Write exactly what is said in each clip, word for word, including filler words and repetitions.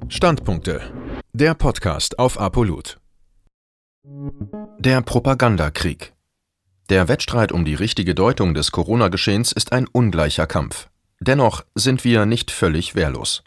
Standpunkte. Der Podcast auf Apolut. Der Propagandakrieg. Der Wettstreit um die richtige Deutung des Corona-Geschehens ist ein ungleicher Kampf. Dennoch sind wir nicht völlig wehrlos.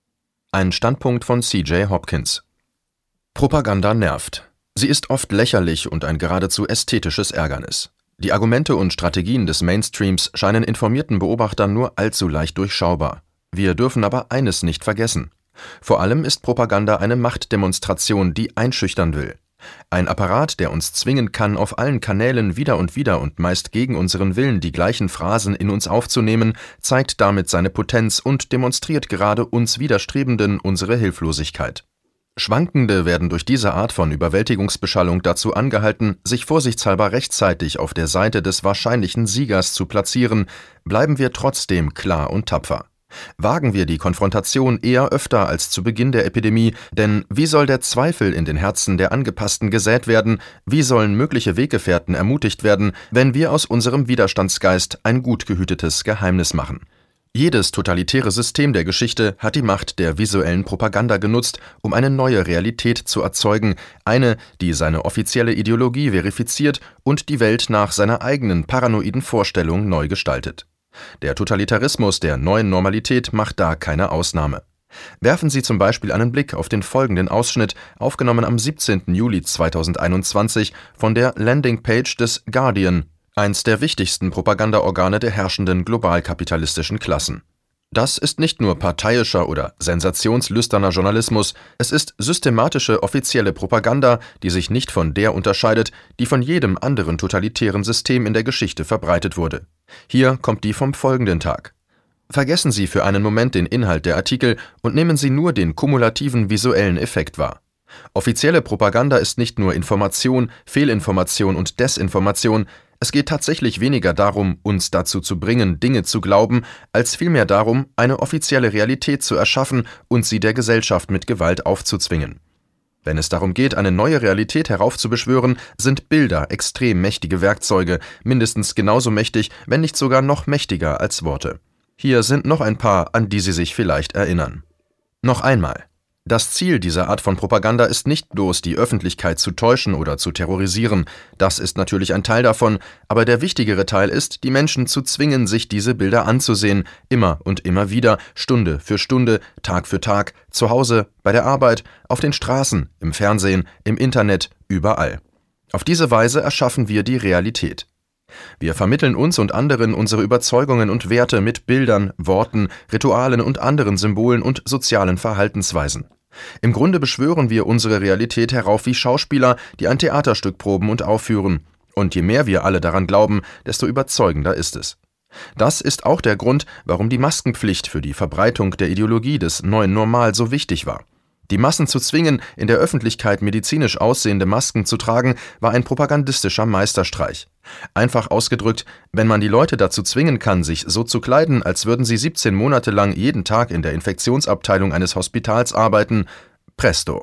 Ein Standpunkt von C J Hopkins. Propaganda nervt. Sie ist oft lächerlich und ein geradezu ästhetisches Ärgernis. Die Argumente und Strategien des Mainstreams scheinen informierten Beobachtern nur allzu leicht durchschaubar. Wir dürfen aber eines nicht vergessen. Vor allem ist Propaganda eine Machtdemonstration, die einschüchtern will. Ein Apparat, der uns zwingen kann, auf allen Kanälen wieder und wieder und meist gegen unseren Willen die gleichen Phrasen in uns aufzunehmen, zeigt damit seine Potenz und demonstriert gerade uns Widerstrebenden unsere Hilflosigkeit. Schwankende werden durch diese Art von Überwältigungsbeschallung dazu angehalten, sich vorsichtshalber rechtzeitig auf der Seite des wahrscheinlichen Siegers zu platzieren, bleiben wir trotzdem klar und tapfer. Wagen wir die Konfrontation eher öfter als zu Beginn der Epidemie, denn wie soll der Zweifel in den Herzen der Angepassten gesät werden, wie sollen mögliche Weggefährten ermutigt werden, wenn wir aus unserem Widerstandsgeist ein gut gehütetes Geheimnis machen? Jedes totalitäre System der Geschichte hat die Macht der visuellen Propaganda genutzt, um eine neue Realität zu erzeugen, eine, die seine offizielle Ideologie verifiziert und die Welt nach seiner eigenen paranoiden Vorstellung neu gestaltet. Der Totalitarismus der neuen Normalität macht da keine Ausnahme. Werfen Sie zum Beispiel einen Blick auf den folgenden Ausschnitt, aufgenommen am siebzehnten Juli zweitausendeinundzwanzig von der Landingpage des Guardian, eins der wichtigsten Propagandaorgane der herrschenden globalkapitalistischen Klassen. Das ist nicht nur parteiischer oder sensationslüsterner Journalismus, es ist systematische offizielle Propaganda, die sich nicht von der unterscheidet, die von jedem anderen totalitären System in der Geschichte verbreitet wurde. Hier kommt die vom folgenden Tag. Vergessen Sie für einen Moment den Inhalt der Artikel und nehmen Sie nur den kumulativen visuellen Effekt wahr. Offizielle Propaganda ist nicht nur Information, Fehlinformation und Desinformation. Es geht tatsächlich weniger darum, uns dazu zu bringen, Dinge zu glauben, als vielmehr darum, eine offizielle Realität zu erschaffen und sie der Gesellschaft mit Gewalt aufzuzwingen. Wenn es darum geht, eine neue Realität heraufzubeschwören, sind Bilder extrem mächtige Werkzeuge, mindestens genauso mächtig, wenn nicht sogar noch mächtiger als Worte. Hier sind noch ein paar, an die Sie sich vielleicht erinnern. Noch einmal. Das Ziel dieser Art von Propaganda ist nicht bloß, die Öffentlichkeit zu täuschen oder zu terrorisieren. Das ist natürlich ein Teil davon, aber der wichtigere Teil ist, die Menschen zu zwingen, sich diese Bilder anzusehen, immer und immer wieder, Stunde für Stunde, Tag für Tag, zu Hause, bei der Arbeit, auf den Straßen, im Fernsehen, im Internet, überall. Auf diese Weise erschaffen wir die Realität. Wir vermitteln uns und anderen unsere Überzeugungen und Werte mit Bildern, Worten, Ritualen und anderen Symbolen und sozialen Verhaltensweisen. Im Grunde beschwören wir unsere Realität herauf wie Schauspieler, die ein Theaterstück proben und aufführen. Und je mehr wir alle daran glauben, desto überzeugender ist es. Das ist auch der Grund, warum die Maskenpflicht für die Verbreitung der Ideologie des neuen Normal so wichtig war. Die Massen zu zwingen, in der Öffentlichkeit medizinisch aussehende Masken zu tragen, war ein propagandistischer Meisterstreich. Einfach ausgedrückt, wenn man die Leute dazu zwingen kann, sich so zu kleiden, als würden sie siebzehn Monate lang jeden Tag in der Infektionsabteilung eines Hospitals arbeiten, presto.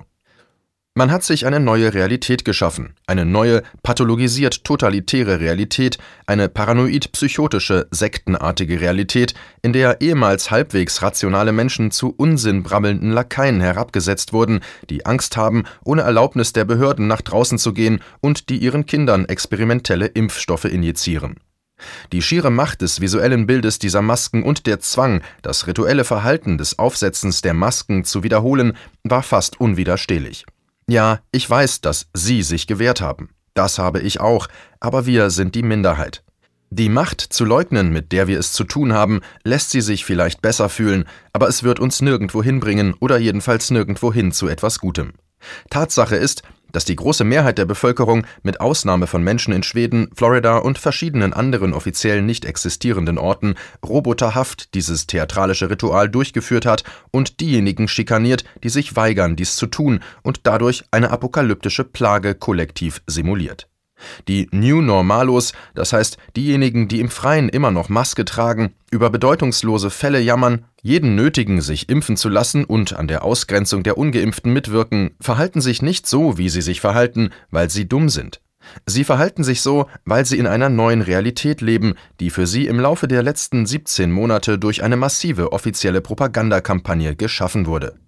Man hat sich eine neue Realität geschaffen, eine neue, pathologisiert totalitäre Realität, eine paranoid-psychotische, sektenartige Realität, in der ehemals halbwegs rationale Menschen zu Unsinn brabbelnden Lakaien herabgesetzt wurden, die Angst haben, ohne Erlaubnis der Behörden nach draußen zu gehen und die ihren Kindern experimentelle Impfstoffe injizieren. Die schiere Macht des visuellen Bildes dieser Masken und der Zwang, das rituelle Verhalten des Aufsetzens der Masken zu wiederholen, war fast unwiderstehlich. Ja, ich weiß, dass Sie sich gewehrt haben. Das habe ich auch, aber wir sind die Minderheit. Die Macht zu leugnen, mit der wir es zu tun haben, lässt sie sich vielleicht besser fühlen, aber es wird uns nirgendwo hinbringen oder jedenfalls nirgendwo hin zu etwas Gutem. Tatsache ist, dass die große Mehrheit der Bevölkerung, mit Ausnahme von Menschen in Schweden, Florida und verschiedenen anderen offiziell nicht existierenden Orten, roboterhaft dieses theatralische Ritual durchgeführt hat und diejenigen schikaniert, die sich weigern, dies zu tun und dadurch eine apokalyptische Plage kollektiv simuliert. Die New Normalos, das heißt diejenigen, die im Freien immer noch Maske tragen, über bedeutungslose Fälle jammern, jeden nötigen, sich impfen zu lassen und an der Ausgrenzung der Ungeimpften mitwirken, verhalten sich nicht so, wie sie sich verhalten, weil sie dumm sind. Sie verhalten sich so, weil sie in einer neuen Realität leben, die für sie im Laufe der letzten siebzehn Monate durch eine massive offizielle Propagandakampagne geschaffen wurde.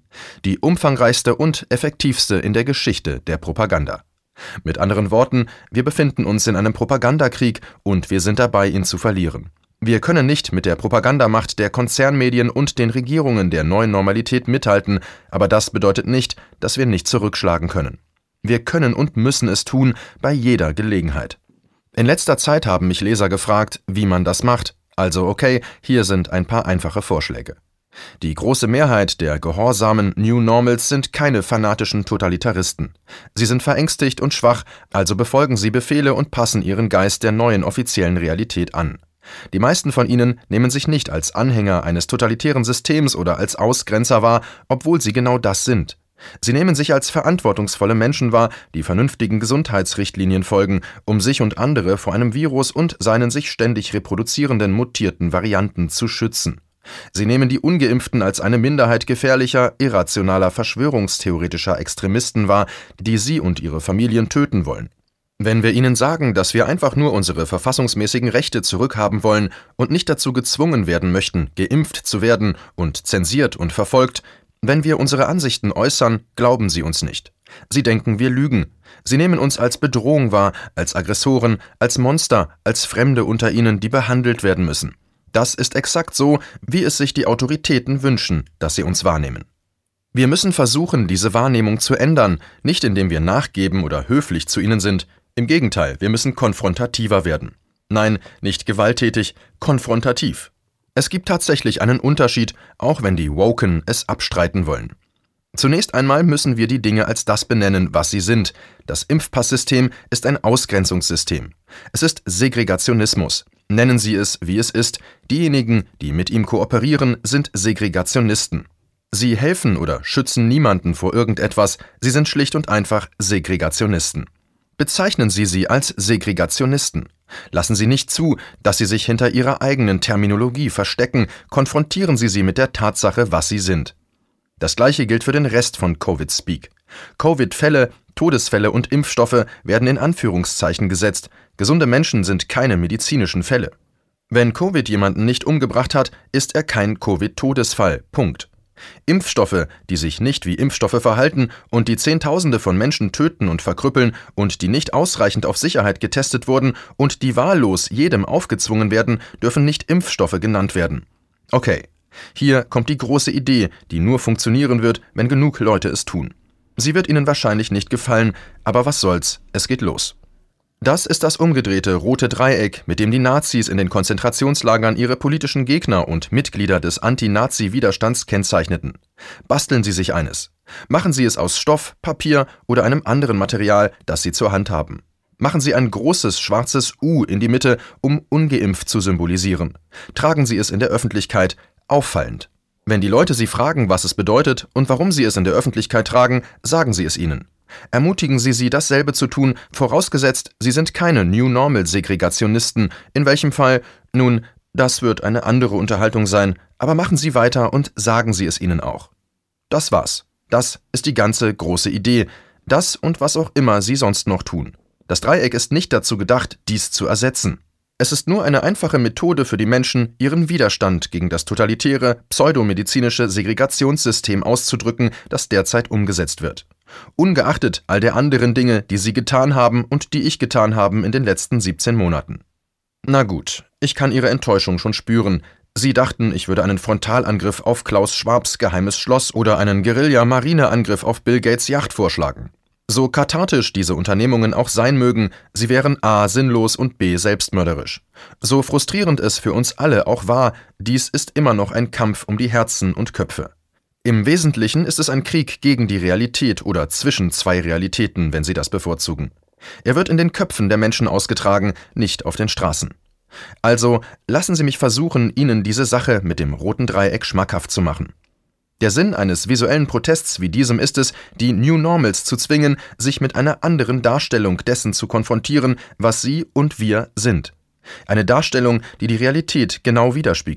Die umfangreichste und effektivste in der Geschichte der Propaganda. Mit anderen Worten, wir befinden uns in einem Propagandakrieg und wir sind dabei, ihn zu verlieren. Wir können nicht mit der Propagandamacht der Konzernmedien und den Regierungen der neuen Normalität mithalten, aber das bedeutet nicht, dass wir nicht zurückschlagen können. Wir können und müssen es tun, bei jeder Gelegenheit. In letzter Zeit haben mich Leser gefragt, wie man das macht. Also okay, hier sind ein paar einfache Vorschläge. Die große Mehrheit der gehorsamen New Normals sind keine fanatischen Totalitaristen. Sie sind verängstigt und schwach, also befolgen sie Befehle und passen ihren Geist der neuen offiziellen Realität an. Die meisten von ihnen nehmen sich nicht als Anhänger eines totalitären Systems oder als Ausgrenzer wahr, obwohl sie genau das sind. Sie nehmen sich als verantwortungsvolle Menschen wahr, die vernünftigen Gesundheitsrichtlinien folgen, um sich und andere vor einem Virus und seinen sich ständig reproduzierenden mutierten Varianten zu schützen. Sie nehmen die Ungeimpften als eine Minderheit gefährlicher, irrationaler, verschwörungstheoretischer Extremisten wahr, die sie und ihre Familien töten wollen. Wenn wir ihnen sagen, dass wir einfach nur unsere verfassungsmäßigen Rechte zurückhaben wollen und nicht dazu gezwungen werden möchten, geimpft zu werden und zensiert und verfolgt, wenn wir unsere Ansichten äußern, glauben sie uns nicht. Sie denken, wir lügen. Sie nehmen uns als Bedrohung wahr, als Aggressoren, als Monster, als Fremde unter ihnen, die behandelt werden müssen. Das ist exakt so, wie es sich die Autoritäten wünschen, dass sie uns wahrnehmen. Wir müssen versuchen, diese Wahrnehmung zu ändern, nicht indem wir nachgeben oder höflich zu ihnen sind. Im Gegenteil, wir müssen konfrontativer werden. Nein, nicht gewalttätig, konfrontativ. Es gibt tatsächlich einen Unterschied, auch wenn die Woken es abstreiten wollen. Zunächst einmal müssen wir die Dinge als das benennen, was sie sind. Das Impfpasssystem ist ein Ausgrenzungssystem. Es ist Segregationismus. Nennen Sie es, wie es ist. Diejenigen, die mit ihm kooperieren, sind Segregationisten. Sie helfen oder schützen niemanden vor irgendetwas, sie sind schlicht und einfach Segregationisten. Bezeichnen Sie sie als Segregationisten. Lassen Sie nicht zu, dass sie sich hinter ihrer eigenen Terminologie verstecken, konfrontieren Sie sie mit der Tatsache, was sie sind. Das Gleiche gilt für den Rest von Covid-Speak. Covid-Fälle, Todesfälle und Impfstoffe werden in Anführungszeichen gesetzt. Gesunde Menschen sind keine medizinischen Fälle. Wenn Covid jemanden nicht umgebracht hat, ist er kein Covid-Todesfall. Punkt. Impfstoffe, die sich nicht wie Impfstoffe verhalten und die Zehntausende von Menschen töten und verkrüppeln und die nicht ausreichend auf Sicherheit getestet wurden und die wahllos jedem aufgezwungen werden, dürfen nicht Impfstoffe genannt werden. Okay, hier kommt die große Idee, die nur funktionieren wird, wenn genug Leute es tun. Sie wird Ihnen wahrscheinlich nicht gefallen, aber was soll's, es geht los. Das ist das umgedrehte rote Dreieck, mit dem die Nazis in den Konzentrationslagern ihre politischen Gegner und Mitglieder des Anti-Nazi-Widerstands kennzeichneten. Basteln Sie sich eines. Machen Sie es aus Stoff, Papier oder einem anderen Material, das Sie zur Hand haben. Machen Sie ein großes schwarzes U in die Mitte, um ungeimpft zu symbolisieren. Tragen Sie es in der Öffentlichkeit, auffallend. Wenn die Leute Sie fragen, was es bedeutet und warum Sie es in der Öffentlichkeit tragen, sagen Sie es ihnen. Ermutigen Sie sie, dasselbe zu tun, vorausgesetzt, sie sind keine New Normal-Segregationisten, in welchem Fall, nun, das wird eine andere Unterhaltung sein, aber machen Sie weiter und sagen Sie es ihnen auch. Das war's. Das ist die ganze große Idee. Das und was auch immer Sie sonst noch tun. Das Dreieck ist nicht dazu gedacht, dies zu ersetzen. Es ist nur eine einfache Methode für die Menschen, ihren Widerstand gegen das totalitäre, pseudomedizinische Segregationssystem auszudrücken, das derzeit umgesetzt wird. Ungeachtet all der anderen Dinge, die Sie getan haben und die ich getan haben in den letzten siebzehn Monaten. Na gut, ich kann Ihre Enttäuschung schon spüren. Sie dachten, ich würde einen Frontalangriff auf Klaus Schwabs geheimes Schloss oder einen Guerilla-Marineangriff auf Bill Gates Yacht vorschlagen. So kathartisch diese Unternehmungen auch sein mögen, sie wären a. sinnlos und b. selbstmörderisch. So frustrierend es für uns alle auch war, dies ist immer noch ein Kampf um die Herzen und Köpfe. Im Wesentlichen ist es ein Krieg gegen die Realität oder zwischen zwei Realitäten, wenn Sie das bevorzugen. Er wird in den Köpfen der Menschen ausgetragen, nicht auf den Straßen. Also lassen Sie mich versuchen, Ihnen diese Sache mit dem roten Dreieck schmackhaft zu machen. Der Sinn eines visuellen Protests wie diesem ist es, die New Normals zu zwingen, sich mit einer anderen Darstellung dessen zu konfrontieren, was sie und wir sind. Eine Darstellung, die die Realität genau widerspiegelt.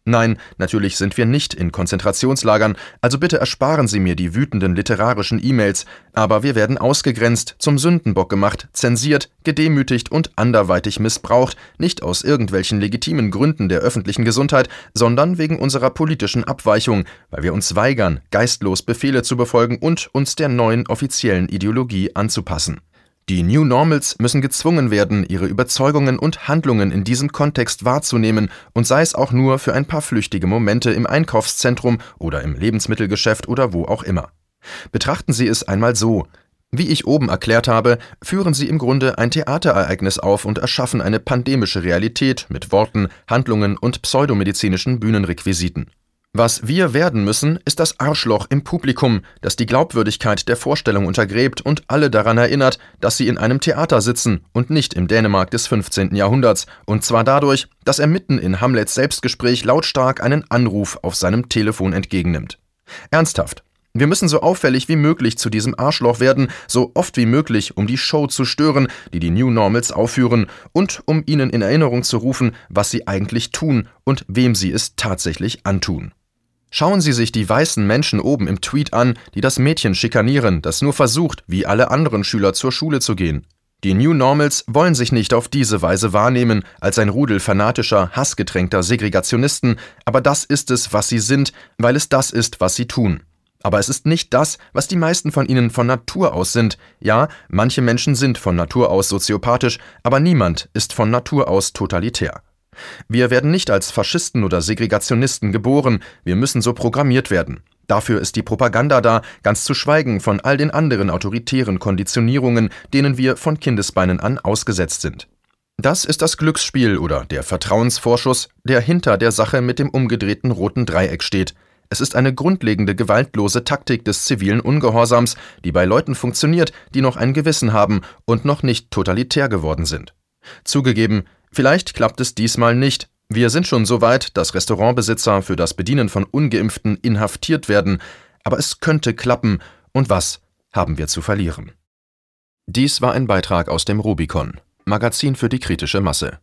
Nein, natürlich sind wir nicht in Konzentrationslagern, also bitte ersparen Sie mir die wütenden literarischen E-Mails, aber wir werden ausgegrenzt, zum Sündenbock gemacht, zensiert, gedemütigt und anderweitig missbraucht, nicht aus irgendwelchen legitimen Gründen der öffentlichen Gesundheit, sondern wegen unserer politischen Abweichung, weil wir uns weigern, geistlos Befehle zu befolgen und uns der neuen offiziellen Ideologie anzupassen. Die New Normals müssen gezwungen werden, ihre Überzeugungen und Handlungen in diesem Kontext wahrzunehmen, und sei es auch nur für ein paar flüchtige Momente im Einkaufszentrum oder im Lebensmittelgeschäft oder wo auch immer. Betrachten Sie es einmal so: Wie ich oben erklärt habe, führen Sie im Grunde ein Theaterereignis auf und erschaffen eine pandemische Realität mit Worten, Handlungen und pseudomedizinischen Bühnenrequisiten. Was wir werden müssen, ist das Arschloch im Publikum, das die Glaubwürdigkeit der Vorstellung untergräbt und alle daran erinnert, dass sie in einem Theater sitzen und nicht im Dänemark des fünfzehnten Jahrhunderts, und zwar dadurch, dass er mitten in Hamlets Selbstgespräch lautstark einen Anruf auf seinem Telefon entgegennimmt. Ernsthaft, wir müssen so auffällig wie möglich zu diesem Arschloch werden, so oft wie möglich, um die Show zu stören, die die New Normals aufführen, und um ihnen in Erinnerung zu rufen, was sie eigentlich tun und wem sie es tatsächlich antun. Schauen Sie sich die weißen Menschen oben im Tweet an, die das Mädchen schikanieren, das nur versucht, wie alle anderen Schüler zur Schule zu gehen. Die New Normals wollen sich nicht auf diese Weise wahrnehmen, als ein Rudel fanatischer, hassgetränkter Segregationisten, aber das ist es, was sie sind, weil es das ist, was sie tun. Aber es ist nicht das, was die meisten von ihnen von Natur aus sind. Ja, manche Menschen sind von Natur aus soziopathisch, aber niemand ist von Natur aus totalitär. Wir werden nicht als Faschisten oder Segregationisten geboren, wir müssen so programmiert werden. Dafür ist die Propaganda da, ganz zu schweigen von all den anderen autoritären Konditionierungen, denen wir von Kindesbeinen an ausgesetzt sind. Das ist das Glücksspiel oder der Vertrauensvorschuss, der hinter der Sache mit dem umgedrehten roten Dreieck steht. Es ist eine grundlegende gewaltlose Taktik des zivilen Ungehorsams, die bei Leuten funktioniert, die noch ein Gewissen haben und noch nicht totalitär geworden sind. Zugegeben, vielleicht klappt es diesmal nicht. Wir sind schon so weit, dass Restaurantbesitzer für das Bedienen von Ungeimpften inhaftiert werden. Aber es könnte klappen. Und was haben wir zu verlieren? Dies war ein Beitrag aus dem Rubicon, Magazin für die kritische Masse.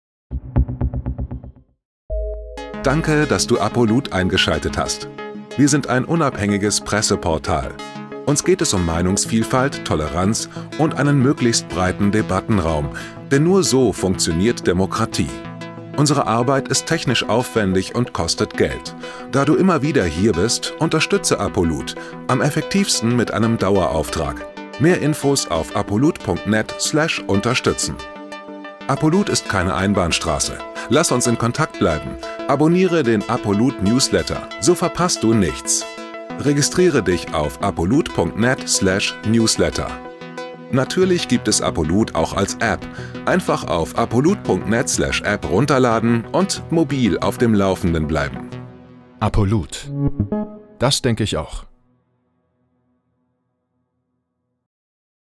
Danke, dass du Apolut eingeschaltet hast. Wir sind ein unabhängiges Presseportal. Uns geht es um Meinungsvielfalt, Toleranz und einen möglichst breiten Debattenraum, denn nur so funktioniert Demokratie. Unsere Arbeit ist technisch aufwendig und kostet Geld. Da du immer wieder hier bist, unterstütze Apolut, am effektivsten mit einem Dauerauftrag. Mehr Infos auf apolut punkt net slash unterstützen. Apolut ist keine Einbahnstraße. Lass uns in Kontakt bleiben. Abonniere den Apolut Newsletter, so verpasst du nichts. Registriere dich auf apolut punkt net slash newsletter. Natürlich gibt es Apolut auch als App. Einfach auf apolut punkt net slash app runterladen und mobil auf dem Laufenden bleiben. Apolut. Das denke ich auch.